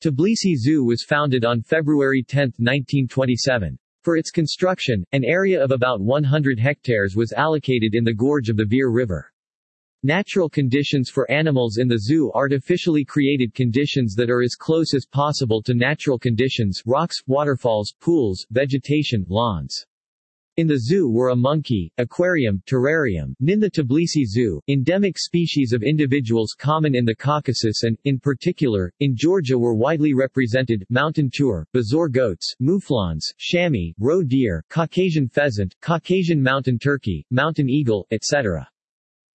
Tbilisi Zoo was founded on February 10, 1927. For its construction, an area of about 100 hectares was allocated in the gorge of the Vir River. Natural conditions for animals in the zoo artificially created conditions that are as close as possible to natural conditions: rocks, waterfalls, pools, vegetation, lawns. In the zoo were a monkey, aquarium, terrarium, in the Tbilisi Zoo, endemic species of individuals common in the Caucasus and, in particular, in Georgia were widely represented: mountain tour, Bazor goats, mouflons, chamois, roe deer, Caucasian pheasant, Caucasian mountain turkey, mountain eagle, etc.